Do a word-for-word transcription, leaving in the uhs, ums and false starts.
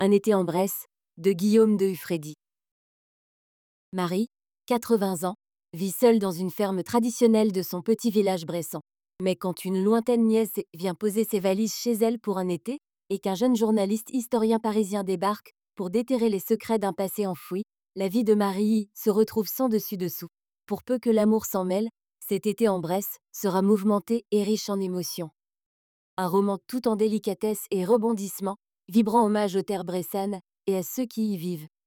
Un été en Bresse, de Guillaume de Hufredi. Marie, quatre-vingts ans, vit seule dans une ferme traditionnelle de son petit village bressan. Mais quand une lointaine nièce vient poser ses valises chez elle pour un été, et qu'un jeune journaliste historien parisien débarque pour déterrer les secrets d'un passé enfoui, la vie de Marie se retrouve sans dessus-dessous. Pour peu que l'amour s'en mêle, cet été en Bresse sera mouvementé et riche en émotions. Un roman tout en délicatesse et rebondissement, vibrant hommage aux terres bressanes et à ceux qui y vivent.